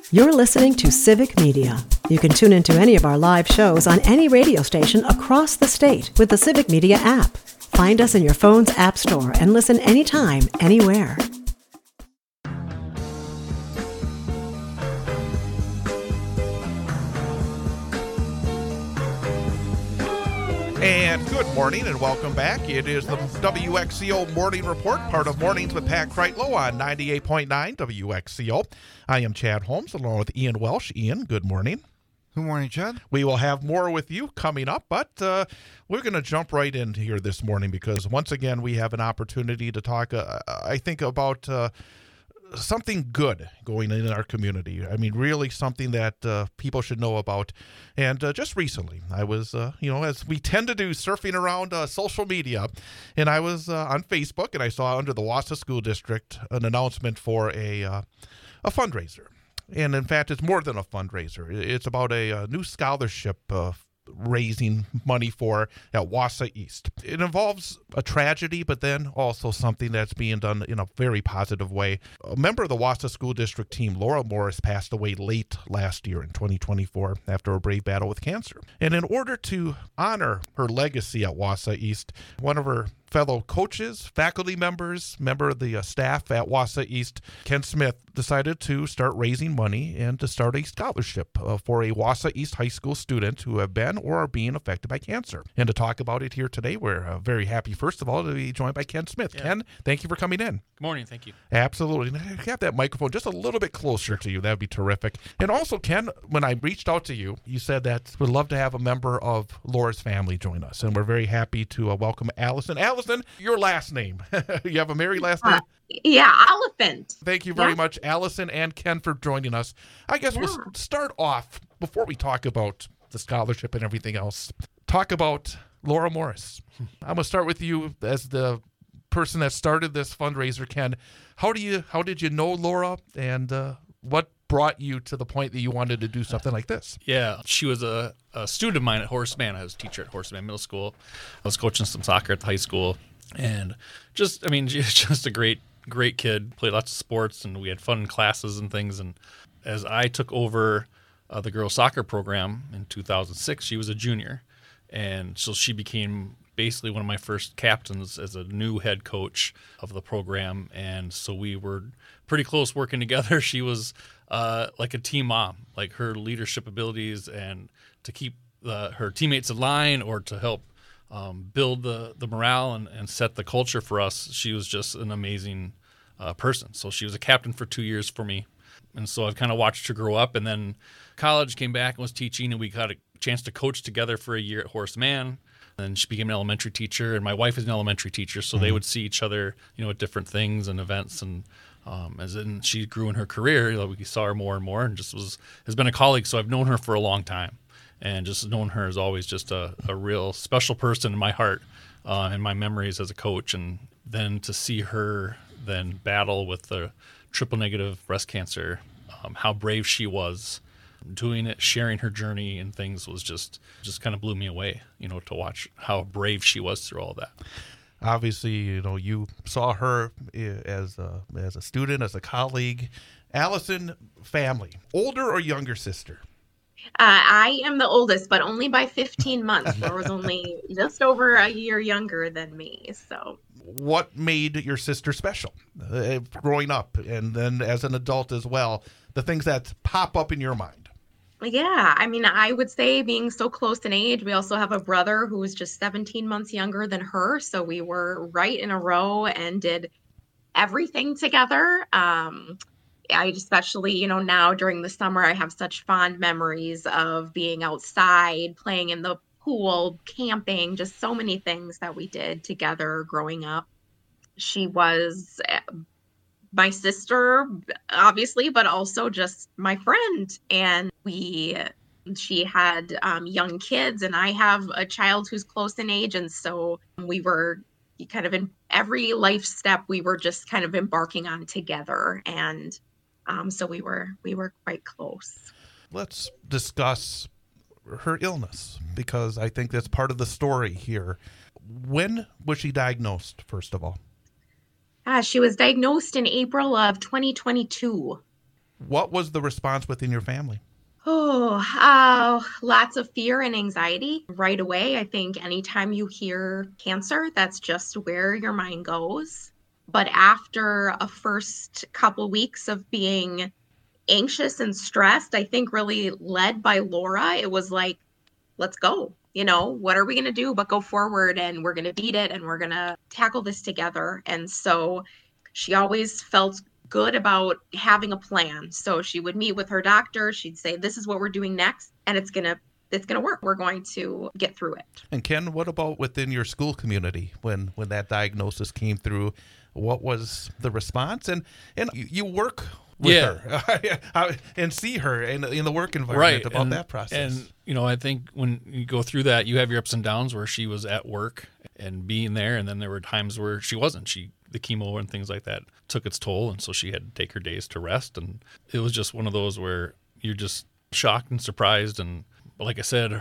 You're listening to Civic Media. You can tune into any of our live shows on any radio station across the state with the Civic Media app. Find us in your phone's app store and listen anytime, anywhere. And good morning and welcome back. It is the WXCO Morning Report, part of Mornings with Pat Kreitlow on 98.9 WXCO. I am Chad Holmes along with Ian Welsh. Ian, good morning. Good morning, Chad. We will have more with you coming up, but we're going to jump right in here this morning because once again we have an opportunity to talk, I think, about something good going in our community. I mean, really something that people should know about. And just recently, I was, as we tend to do, surfing around social media, and I was on Facebook, and I saw under the Wausau School District an announcement for a fundraiser. And in fact, it's more than a fundraiser. It's about a new scholarship raising money for at Wausau East. It involves a tragedy, but then also something that's being done in a very positive way. A member of the Wausau School District team, Laura Morris, passed away late last year in 2024 after a brave battle with cancer. And in order to honor her legacy at Wausau East, one of her fellow coaches, faculty members, member of the staff at Wausau East, Ken Smith, decided to start raising money and to start a scholarship for a Wausau East High School student who have been or are being affected by cancer. And to talk about it here today, we're very happy, first of all, to be joined by Ken Smith. Yeah. Ken, thank you for coming in. Good morning. Thank you. Absolutely. Have that microphone just a little bit closer to you. That would be terrific. And also, Ken, when I reached out to you, you said that we'd love to have a member of Laura's family join us. And we're very happy to welcome Allison. Allison, your last name. You have a married last name? Yeah, Elephant. Thank you very much, Allison and Ken, for joining us. I guess we'll start off, before we talk about the scholarship and everything else, talk about Laura Morris. I'm going to start with you as the person that started this fundraiser, Ken. How did you know Laura, and what brought you to the point that you wanted to do something like this? Yeah, she was a student of mine at Horace Mann. I was a teacher at Horace Mann Middle School. I was coaching some soccer at the high school, and she's just a great kid. Played lots of sports, and we had fun classes and things. And as I took over the girls' soccer program in 2006, she was a junior, and so she became basically one of my first captains as a new head coach of the program. And so we were pretty close working together. She was like a team mom, like her leadership abilities and to keep her teammates in line or to help build the morale and set the culture for us. She was just an amazing person. So she was a captain for 2 years for me. And so I've kind of watched her grow up. And then college, came back and was teaching, and we got a chance to coach together for a year at Horace Mann. And she became an elementary teacher, and my wife is an elementary teacher, so they would see each other, at different things and events. And as in she grew in her career, we saw her more and more, and just has been a colleague. So I've known her for a long time, and just known her as always just a real special person in my heart and my memories as a coach. And then to see her then battle with the triple negative breast cancer, how brave she was doing it, sharing her journey and things was just kind of blew me away, to watch how brave she was through all that. Obviously, you saw her as a student, as a colleague. Allison, family, older or younger sister? I am the oldest, but only by 15 months. There was only just over a year younger than me. So, what made your sister special growing up and then as an adult as well? The things that pop up in your mind. Yeah, I would say being so close in age. We also have a brother who was just 17 months younger than her. So we were right in a row and did everything together. I especially, now during the summer, I have such fond memories of being outside, playing in the pool, camping, just so many things that we did together growing up. She was my sister, obviously, but also just my friend. And she had young kids, and I have a child who's close in age. And so we were kind of in every life step we were just kind of embarking on together. And so we were quite close. Let's discuss her illness, because I think that's part of the story here. When was she diagnosed, first of all? She was diagnosed in April of 2022. What was the response within your family? Lots of fear and anxiety right away. I think anytime you hear cancer, that's just where your mind goes. But after a first couple weeks of being anxious and stressed, I think really led by Laura, it was like, let's go. What are we going to do but go forward, and we're going to beat it, and we're going to tackle this together. And so she always felt good about having a plan. So she would meet with her doctor. She'd say, this is what we're doing next, and it's going to work. We're going to get through it. And Ken, what about within your school community when that diagnosis came through? What was the response? And you work with her and see her in the work environment about that process. And, I think when you go through that, you have your ups and downs where she was at work and being there. And then there were times where she wasn't. The chemo and things like that took its toll. And so she had to take her days to rest. And it was just one of those where you're just shocked and surprised. And like I said,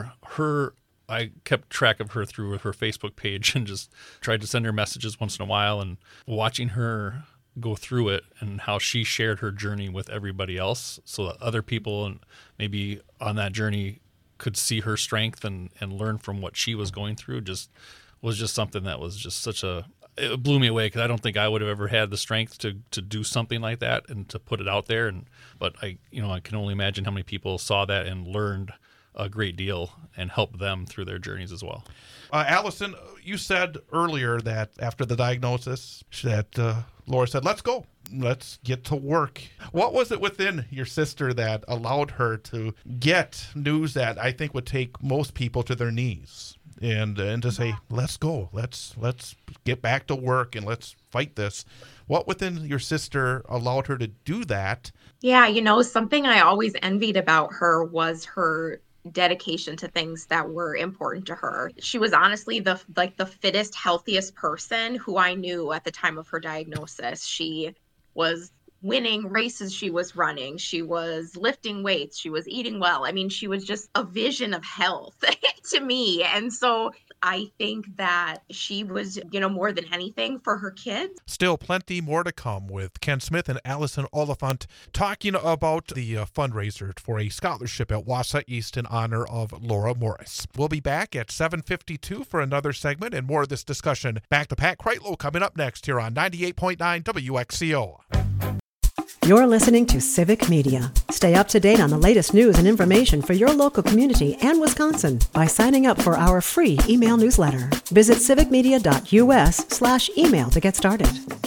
I kept track of her through her Facebook page and just tried to send her messages once in a while, and watching her go through it and how she shared her journey with everybody else so that other people and maybe on that journey could see her strength and learn from what she was going through was just something that was just it blew me away, because I don't think I would have ever had the strength to do something like that and to put it out there. But I can only imagine how many people saw that and learned a great deal and help them through their journeys as well. Allison, you said earlier that after the diagnosis that Laura said, let's go. Let's get to work. What was it within your sister that allowed her to get news that I think would take most people to their knees and to say, let's go. Let's get back to work and let's fight this. What within your sister allowed her to do that? Yeah, something I always envied about her was her dedication to things that were important to her. She was honestly the fittest, healthiest person who I knew at the time of her diagnosis. She was winning races she was running. She was lifting weights. She was eating well. I mean, she was just a vision of health to me. And so I think that she was, more than anything for her kids. Still plenty more to come with Ken Smith and Allison Oliphant talking about the fundraiser for a scholarship at Wausau East in honor of Laura Morris. We'll be back at 7:52 for another segment and more of this discussion. Back to Pat Kreitlow coming up next here on 98.9 WXCO. You're listening to Civic Media. Stay up to date on the latest news and information for your local community and Wisconsin by signing up for our free email newsletter. Visit civicmedia.us/email to get started.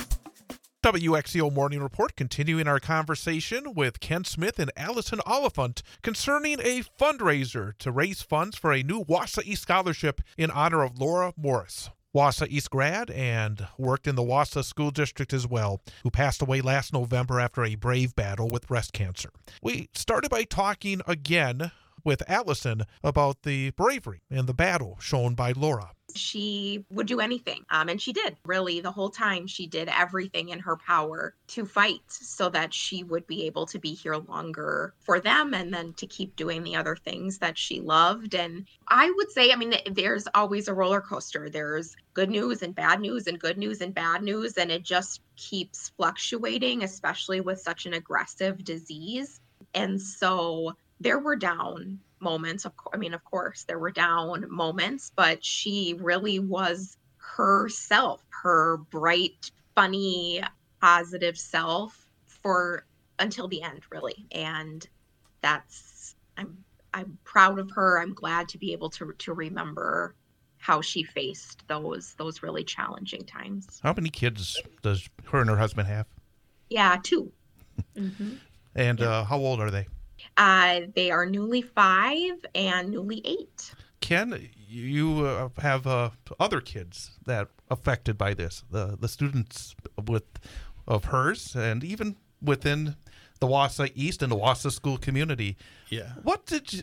WXCO Morning Report, continuing our conversation with Ken Smith and Allison Oliphant concerning a fundraiser to raise funds for a new Wausau East scholarship in honor of Laura Morris. Wausau East grad and worked in the Wausau School District as well, who passed away last November after a brave battle with breast cancer. We started by talking again with Allison about the bravery and the battle shown by Laura. She would do anything, and she did. Really, the whole time, she did everything in her power to fight so that she would be able to be here longer for them and then to keep doing the other things that she loved. And I would say, there's always a roller coaster. There's good news and bad news and good news and bad news, and it just keeps fluctuating, especially with such an aggressive disease. And so there were down moments. Of course, there were down moments, but she really was herself, her bright, funny, positive self until the end, really. And I'm proud of her. I'm glad to be able to remember how she faced those really challenging times. How many kids does her and her husband have? Yeah, 2. Mm-hmm. And how old are they? They are newly 5 and newly 8. Ken, you have other kids that affected by this. The students of hers, and even within the Wausau East and the Wausau school community. Yeah. What did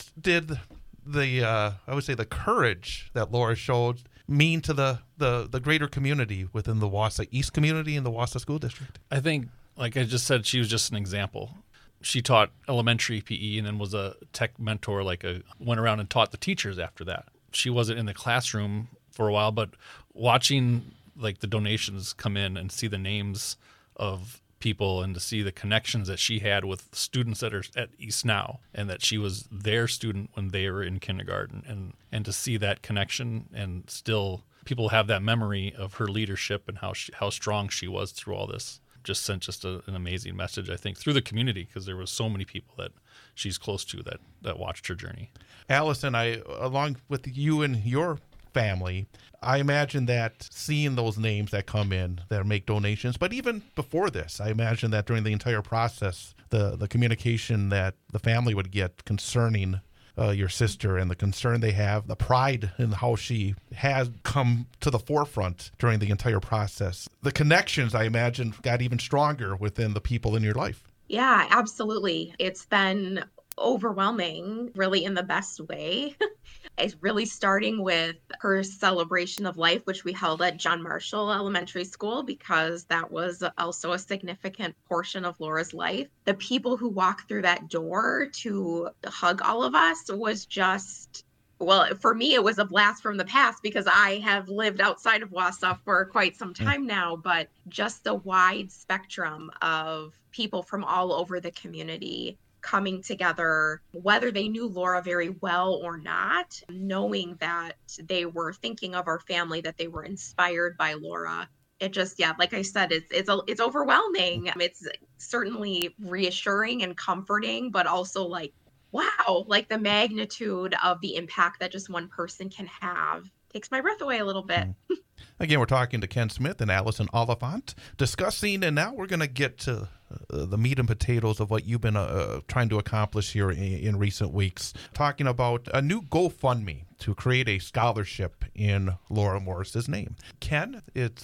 the I would say the courage that Laura showed mean to the greater community within the Wausau East community and the Wausau school district? I think, like I just said, she was just an example. She taught elementary PE and then was a tech mentor, went around and taught the teachers after that. She wasn't in the classroom for a while, but watching the donations come in and see the names of people and to see the connections that she had with students that are at East now, and that she was their student when they were in kindergarten, and to see that connection, and still people have that memory of her leadership and how strong she was through all this. Just sent an amazing message, I think, through the community, because there was so many people that she's close to that watched her journey. Allison, along with you and your family, I imagine that seeing those names that come in that make donations, but even before this, I imagine that during the entire process, the communication that the family would get concerning your sister, and the concern they have, the pride in how she has come to the forefront during the entire process. The connections, I imagine, got even stronger within the people in your life. Yeah, absolutely. It's been overwhelming, really, in the best way. It's really starting with her celebration of life, which we held at John Marshall Elementary School, because that was also a significant portion of Laura's life. The people who walked through that door to hug all of us was just, well, for me, it was a blast from the past, because I have lived outside of Wausau for quite some time now, but just the wide spectrum of people from all over the community coming together, whether they knew Laura very well or not, knowing that they were thinking of our family, that they were inspired by Laura. It just, yeah, like I said, it's overwhelming. It's certainly reassuring and comforting, but also like, wow, like the magnitude of the impact that just one person can have takes my breath away a little bit. Again, we're talking to Ken Smith and Allison Oliphant, discussing, and now we're going to get to the meat and potatoes of what you've been trying to accomplish here in recent weeks, talking about a new GoFundMe to create a scholarship in Laura Morris's name. Ken,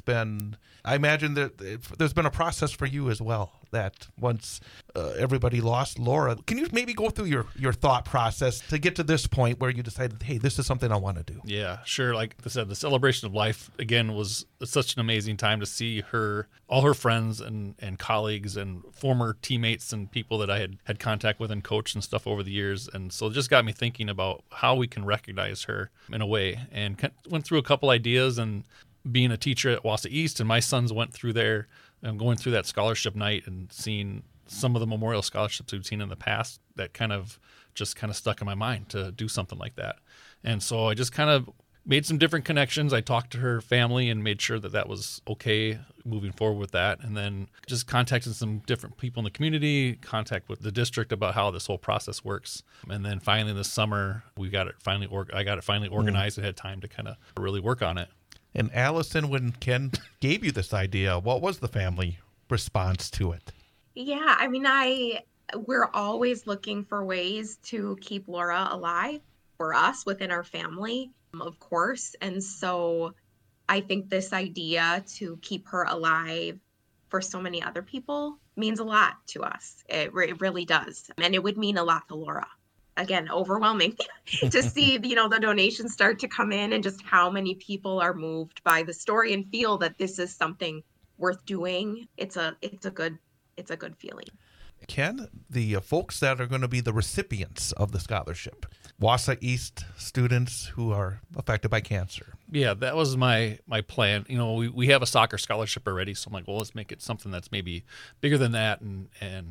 I imagine that there's been a process for you as well, that once everybody lost Laura, can you maybe go through your thought process to get to this point where you decided, hey, this is something I want to do? Yeah, sure. Like I said, the celebration of life, again, was such an amazing time to see all her friends and colleagues and former teammates and people that I had contact with and coached and stuff over the years. And so it just got me thinking about how we can recognize her in a way, and went through a couple ideas. And being a teacher at Wausau East, and my sons went through there and going through that scholarship night and seeing some of the memorial scholarships we've seen in the past, that kind of stuck in my mind to do something like that. And so I just kind of made some different connections. I talked to her family and made sure that was okay moving forward with that. And then just contacted some different people in the community, contact with the district about how this whole process works. And then finally this summer, I got it finally organized and had time to kind of really work on it. And Allison, when Ken gave you this idea, what was the family response to it? Yeah, I mean, we're always looking for ways to keep Laura alive for us within our family, of course. And so I think this idea to keep her alive for so many other people means a lot to us. It really does. And it would mean a lot to Laura. Again, overwhelming to see, the donations start to come in, and just how many people are moved by the story and feel that this is something worth doing. It's a good feeling. Ken, the folks that are going to be the recipients of the scholarship, Wausau East students who are affected by cancer. Yeah, that was my plan. We have a soccer scholarship already, so I'm like, well, let's make it something that's maybe bigger than that and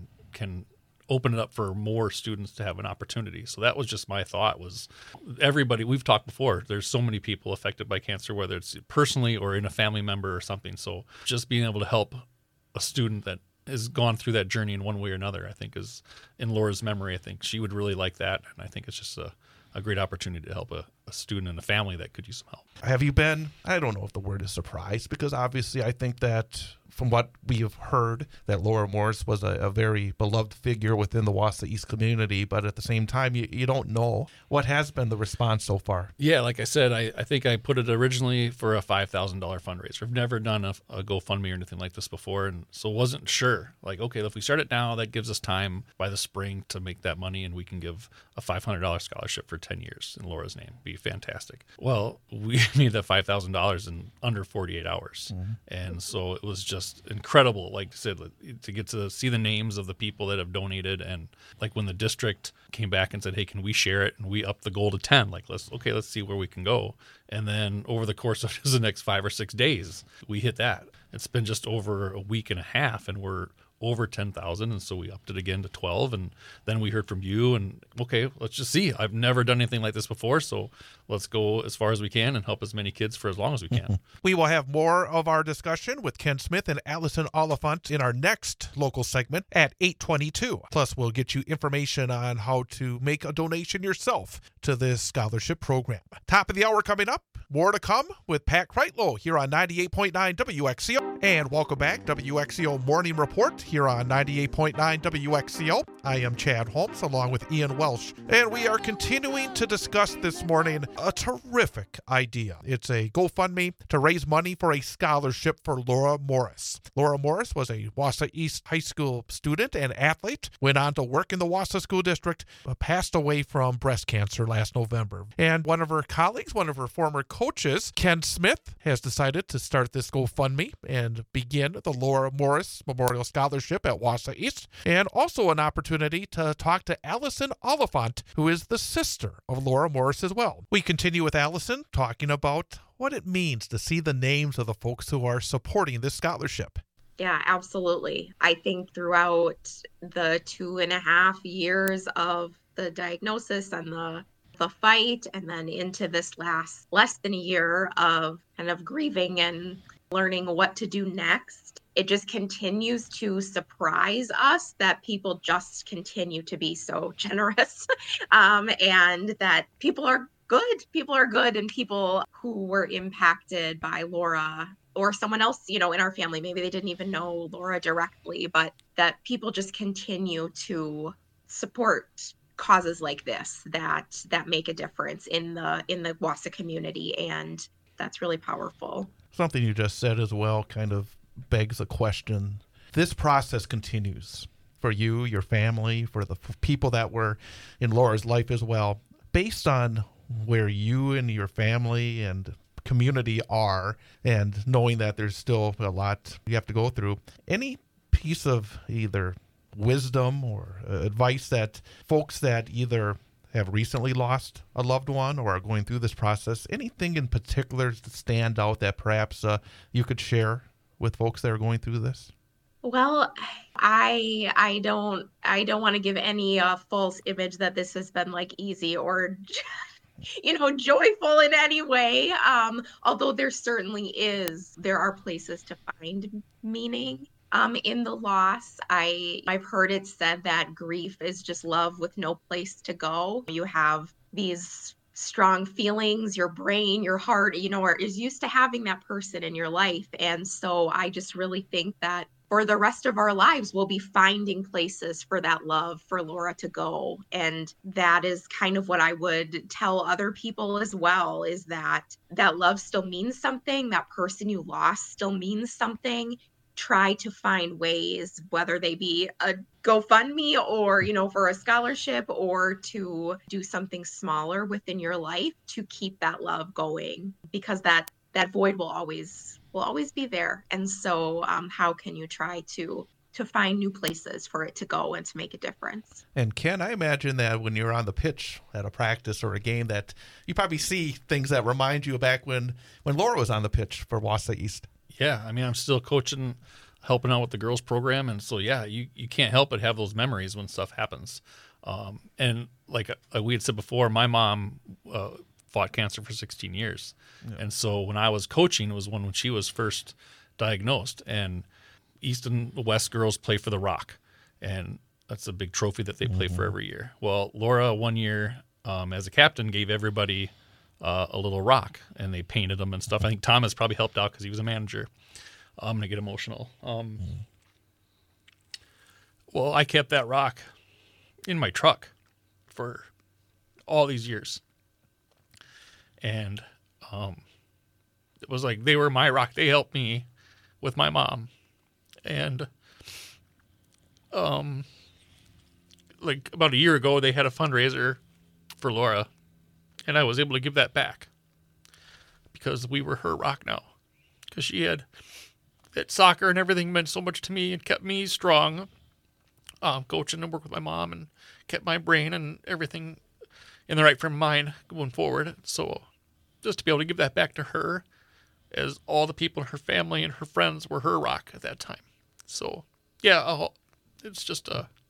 can open it up for more students to have an opportunity. So that was just my thought, was everybody, we've talked before, there's so many people affected by cancer, whether it's personally or in a family member or something. So just being able to help a student that has gone through that journey in one way or another, I think is in Laura's memory. I think she would really like that. And I think it's just a great opportunity to help a student and a family that could use some help. Have you been, I don't know if the word is surprised, because obviously I think that from what we have heard, that Laura Morris was a very beloved figure within the Wausau East community, but at the same time, you don't know. What has been the response so far? Yeah, like I said, I think I put it originally for a $5,000 fundraiser. I've never done a GoFundMe or anything like this before, and so wasn't sure. Like, okay, if we start it now, that gives us time by the spring to make that money, and we can give a $500 scholarship for 10 years in Laura's name. Be fantastic. Well, we made that $5,000 in under 48 hours. Mm-hmm. And so it was just incredible, like I said, to get to see the names of the people that have donated. And like when the district came back and said, hey, can we share it? And we upped the goal to 10. Like, let's see where we can go. And then over the course of the next 5 or 6 days, we hit that. It's been just over a week and a half, and we're over 10,000, and so we upped it again to 12, and then we heard from you, and okay, let's just see. I've never done anything like this before, so let's go as far as we can and help as many kids for as long as we can. We will have more of our discussion with Ken Smith and Allison Oliphant in our next local segment at 8:22. Plus, we'll get you information on how to make a donation yourself to this scholarship program. Top of the hour coming up. More to come with Pat Kreitlow here on 98.9 WXCO. And welcome back, WXCO Morning Report here on 98.9 WXCO. I am Chad Holmes along with Ian Welsh. And we are continuing to discuss this morning a terrific idea. It's a GoFundMe to raise money for a scholarship for Laura Morris. Laura Morris was a Wausau East High School student and athlete, went on to work in the Wausau School District, passed away from breast cancer last November. And one of her colleagues, one of her former coaches, Ken Smith, has decided to start this GoFundMe and begin the Laura Morris Memorial Scholarship at Wausau East, and also an opportunity to talk to Allison Oliphant, who is the sister of Laura Morris as well. We continue with Allison talking about what it means to see the names of the folks who are supporting this scholarship. Yeah, absolutely. I think throughout the 2.5 years of the diagnosis and the fight, and then into this less than a year of kind of grieving and learning what to do next, it just continues to surprise us that people just continue to be so generous, and that people are good, and people who were impacted by Laura or someone else, in our family, maybe they didn't even know Laura directly, but that people just continue to support causes like this that make a difference in the Wausau community, and that's really powerful. Something you just said as well kind of begs a question. This process continues for you, your family, for the people that were in Laura's life as well. Based on where you and your family and community are, and knowing that there's still a lot you have to go through, any piece of either wisdom or advice that folks that either have recently lost a loved one or are going through this process, anything in particular to stand out that perhaps you could share with folks that are going through this? Well, I don't want to give any false image that this has been like easy or joyful in any way. Although there are places to find meaning in the loss. I've heard it said that grief is just love with no place to go. You have these strong feelings, your brain, your heart, is used to having that person in your life. And so I just really think that for the rest of our lives, we'll be finding places for that love for Laura to go. And that is kind of what I would tell other people as well, is that love still means something. That person you lost still means something. Try to find ways, whether they be a GoFundMe or, for a scholarship, or to do something smaller within your life to keep that love going, because that void will always be there. And so how can you try to find new places for it to go and to make a difference? And Ken, I imagine that when you're on the pitch at a practice or a game, that you probably see things that remind you back when Laura was on the pitch for Wausau East. Yeah, I mean, I'm still coaching, helping out with the girls program. And so, yeah, you can't help but have those memories when stuff happens. And like we had said before, my mom fought cancer for 16 years. Yeah. And so when I was coaching, it was when she was first diagnosed. And East and the West girls play for the Rock. And that's a big trophy that they play for every year. Well, Laura, one year, as a captain, gave everybody a little rock, and they painted them and stuff. I think Thomas probably helped out because he was a manager. I'm going to get emotional. Well, I kept that rock in my truck for all these years. And it was like they were my rock. They helped me with my mom. And like about a year ago, they had a fundraiser for Laura. And I was able to give that back because we were her rock now. Because she had that soccer and everything meant so much to me and kept me strong, coaching and work with my mom, and kept my brain and everything in the right frame of mind going forward. So just to be able to give that back to her, as all the people in her family and her friends were her rock at that time. So Yeah, it's just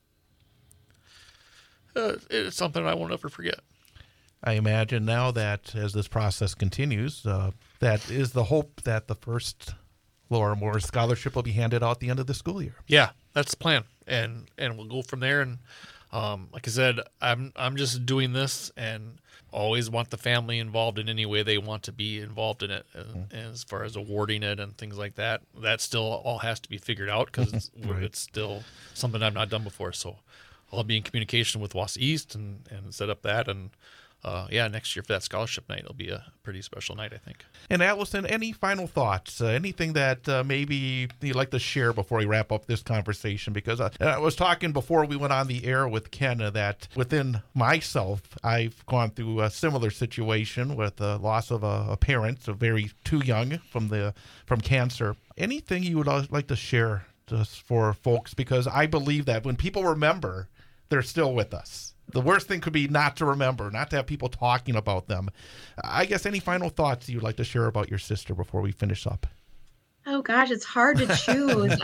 it's something I won't ever forget. I imagine now that as this process continues, that is the hope that the first Laura Morris Scholarship will be handed out at the end of the school year. Yeah, that's the plan, and we'll go from there. And like I said, I'm just doing this, and always want the family involved in any way they want to be involved in it. And as far as awarding it and things like that, that still all has to be figured out because it's still something I've not done before. So I'll be in communication with Wausau East and set up that. And next year for that scholarship night, it'll be a pretty special night, I think. And Allison, any final thoughts? Anything that maybe you'd like to share before we wrap up this conversation? Because I was talking before we went on the air with Ken that within myself, I've gone through a similar situation with the loss of a parent, very too young from cancer. Anything you would like to share just for folks? Because I believe that when people remember, they're still with us. The worst thing could be not to remember, not to have people talking about them. I guess any final thoughts you'd like to share about your sister before we finish up? Oh gosh, it's hard to choose.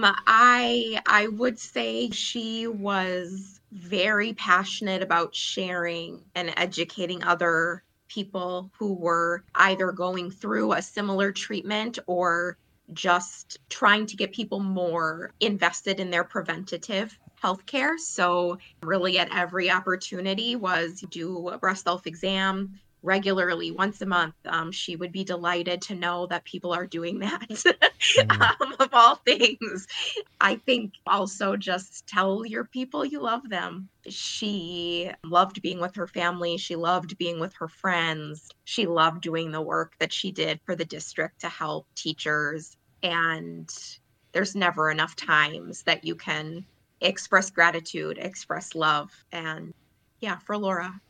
I would say she was very passionate about sharing and educating other people who were either going through a similar treatment or just trying to get people more invested in their preventative healthcare. So really at every opportunity was do a breast self-exam regularly once a month. She would be delighted to know that people are doing that. Of all things, I think also just tell your people you love them. She loved being with her family. She loved being with her friends. She loved doing the work that she did for the district to help teachers. And there's never enough times that you can express gratitude, express love. And yeah, for Laura,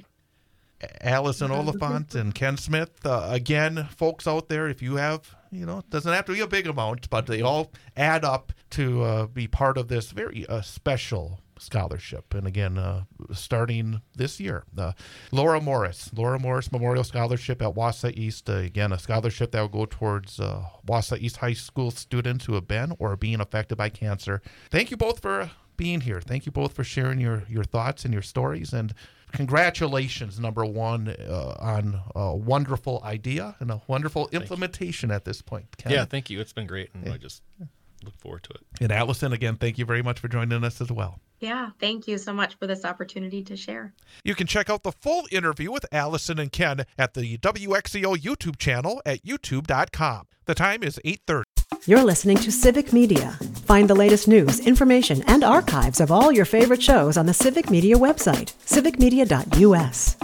Allison Oliphant and Ken Smith, again, folks out there, if you have, it doesn't have to be a big amount, but they all add up to be part of this very special scholarship. And again, starting this year, Laura Morris Memorial Scholarship at Wausau East. Again, a scholarship that will go towards Wausau East High School students who have been or are being affected by cancer. Thank you both for being here. Thank you both for sharing your thoughts and your stories. And congratulations, number one, on a wonderful idea and a wonderful implementation at this point. Ken? Yeah, thank you. It's been great, and I just look forward to it. And Allison, again, thank you very much for joining us as well. Yeah, thank you so much for this opportunity to share. You can check out the full interview with Allison and Ken at the WXCO YouTube channel at youtube.com. The time is 8:30. You're listening to Civic Media. Find the latest news, information, and archives of all your favorite shows on the Civic Media website, civicmedia.us.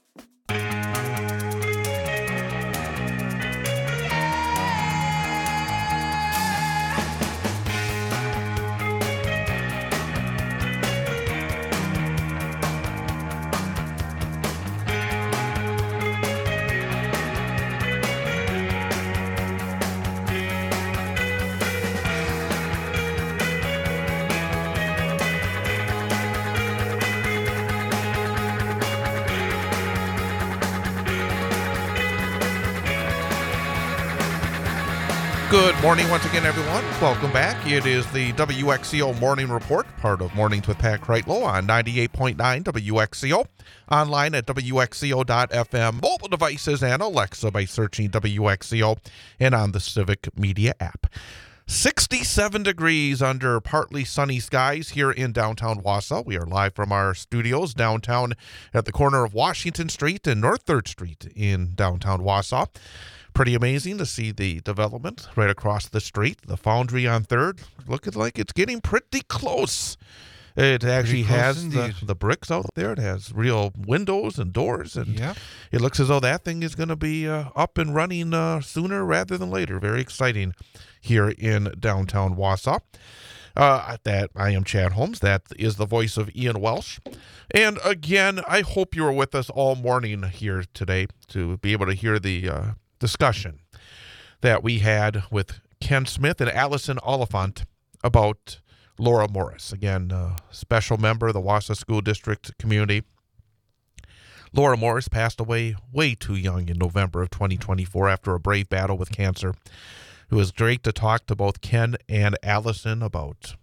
Good morning once again, everyone. Welcome back. It is the WXCO Morning Report, part of Mornings with Pat Kreitlow on 98.9 WXCO. Online at WXCO.FM, mobile devices, and Alexa by searching WXCO, and on the Civic Media app. 67 degrees under partly sunny skies here in downtown Wausau. We are live from our studios downtown at the corner of Washington Street and North 3rd Street in downtown Wausau. Pretty amazing to see the development right across the street. The Foundry on 3rd, looking like it's getting pretty close. It actually has the bricks out there. It has real windows and doors, and it looks as though that thing is going to be up and running sooner rather than later. Very exciting here in downtown Wausau. That I am Chad Holmes. That is the voice of Ian Welsh. And again, I hope you were with us all morning here today to be able to hear the discussion that we had with Ken Smith and Allison Oliphant about Laura Morris. Again, a special member of the Wausau School District community. Laura Morris passed away way too young in November of 2024 after a brave battle with cancer. It was great to talk to both Ken and Allison about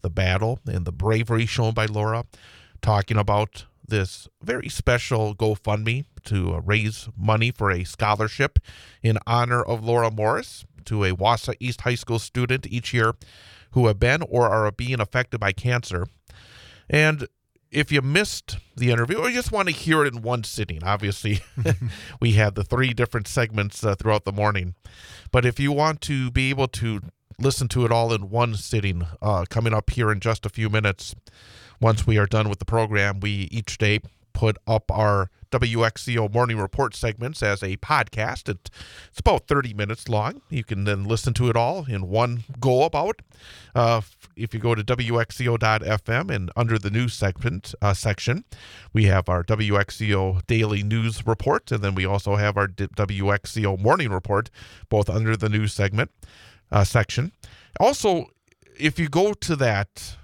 the battle and the bravery shown by Laura, talking about this very special GoFundMe to raise money for a scholarship in honor of Laura Morris to a Wausau East High School student each year who have been or are being affected by cancer. And if you missed the interview or you just want to hear it in one sitting, obviously we had the 3 different segments throughout the morning. But if you want to be able to listen to it all in one sitting, coming up here in just a few minutes, once we are done with the program, we each day put up our WXCO Morning Report segments as a podcast. It's about 30 minutes long. You can then listen to it all in one go about. If you go to WXCO.FM and under the news segment section, we have our WXCO Daily News Report, and then we also have our WXCO Morning Report, both under the news segment section. Also, if you go to that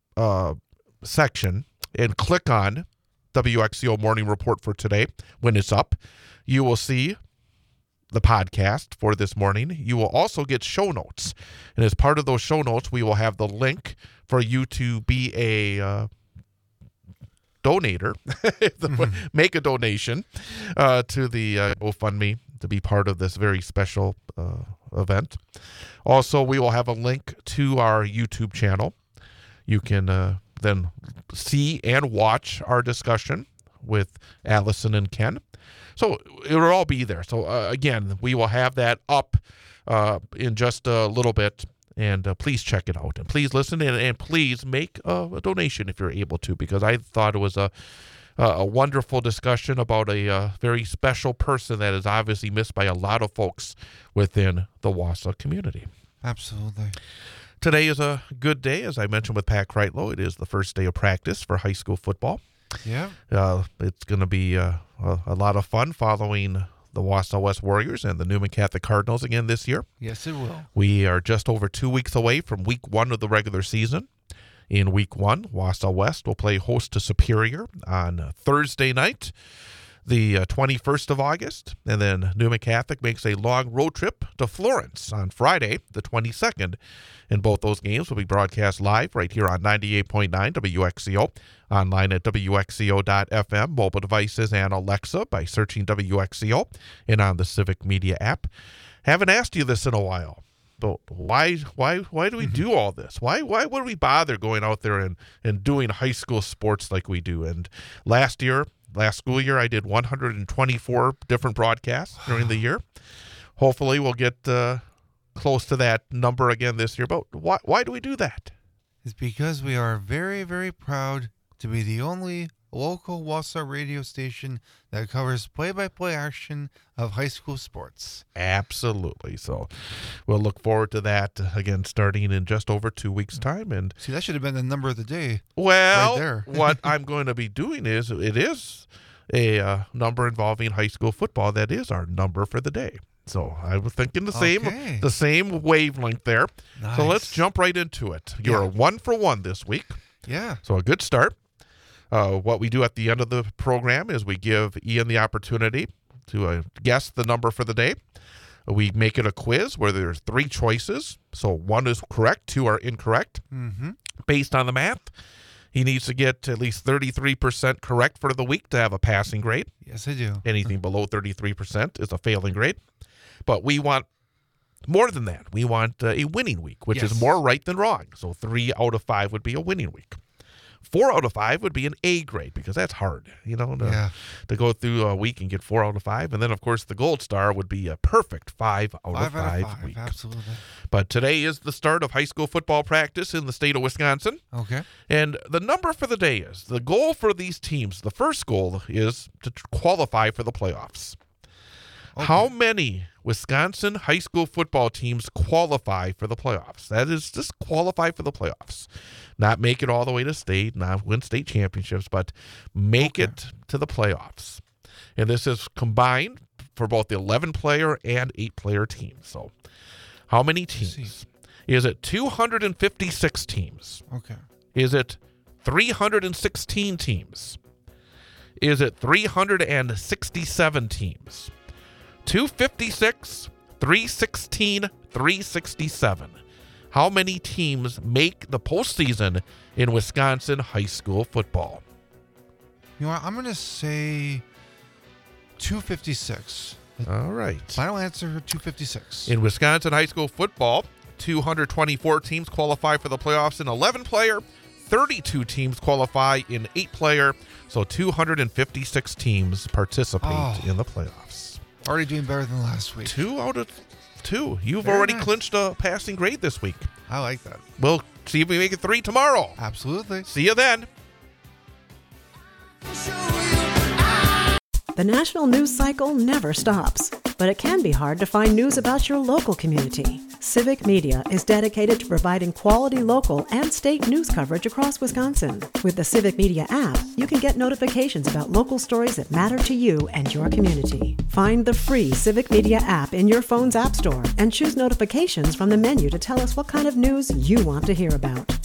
section and click on WXCO Morning Report for today, when it's up, you will see the podcast for this morning. You will also get show notes. And as part of those show notes, we will have the link for you to be a donator, make a donation to the GoFundMe to be part of this very special event. Also, we will have a link to our YouTube channel. You can then see and watch our discussion with Allison and Ken. So it'll all be there. So again, we will have that up in just a little bit, and please check it out. And please listen, and please make a donation if you're able to, because I thought it was a wonderful discussion about a very special person that is obviously missed by a lot of folks within the Wausau community. Absolutely. Today is a good day, as I mentioned with Pat Kreitlow. It is the first day of practice for high school football. Yeah. It's going to be a lot of fun following the Wausau West Warriors and the Newman Catholic Cardinals again this year. Yes, it will. We are just over 2 weeks away from week 1 of the regular season. In week 1, Wausau West will play host to Superior on Thursday night, the 21st of August, and then Newman Catholic makes a long road trip to Florence on Friday, the 22nd. And both those games will be broadcast live right here on 98.9 WXCO, online at WXCO.FM, mobile devices and Alexa by searching WXCO, and on the Civic Media app. Haven't asked you this in a while, but why do we do all this? Why would we bother going out there and doing high school sports like we do? And last school year, I did 124 different broadcasts during the year. Hopefully, we'll get close to that number again this year. But why do we do that? It's because we are very, very proud to be the only local Wausau radio station that covers play-by-play action of high school sports. Absolutely. So we'll look forward to that again starting in just over 2 weeks' time. And see, that should have been the number of the day. Well, right there. What I'm going to be doing is it is a number involving high school football. That is our number for the day. So I was thinking the same wavelength there. Nice. So let's jump right into it. You're 1 for 1 this week. Yeah. So a good start. What we do at the end of the program is we give Ian the opportunity to guess the number for the day. We make it a quiz where there's 3 choices. So 1 is correct, 2 are incorrect. Mm-hmm. Based on the math, he needs to get at least 33% correct for the week to have a passing grade. Yes, I do. Anything below 33% is a failing grade. But we want more than that. We want a winning week, which is more right than wrong. So 3 out of 5 would be a winning week. 4 out of 5 would be an A grade, because that's hard, to go through a week and get 4 out of 5. And then, of course, the gold star would be a perfect 5 out of 5 week. Absolutely. But today is the start of high school football practice in the state of Wisconsin. Okay. And the number for the day is, the goal for these teams, the first goal is to qualify for the playoffs. Okay. How many Wisconsin high school football teams qualify for the playoffs? That is, just qualify for the playoffs. Not make it all the way to state, not win state championships, but make it to the playoffs. And this is combined for both the 11-player and 8-player teams. So how many teams? Is it 256 teams? Okay. Is it 316 teams? Is it 367 teams? 256, 316, 367. How many teams make the postseason in Wisconsin high school football? You know what? I'm going to say 256. All right. Final answer, 256. In Wisconsin high school football, 224 teams qualify for the playoffs in 11-player. 32 teams qualify in 8-player. So 256 teams participate in the playoffs. Already doing better than last week. 2 out of 2. You've Very already nice. clinched a passing grade this week. I like that. We'll see if we make it 3 tomorrow. Absolutely. See you then. The national news cycle never stops, but it can be hard to find news about your local community. Civic Media is dedicated to providing quality local and state news coverage across Wisconsin. With the Civic Media app, you can get notifications about local stories that matter to you and your community. Find the free Civic Media app in your phone's app store and choose notifications from the menu to tell us what kind of news you want to hear about.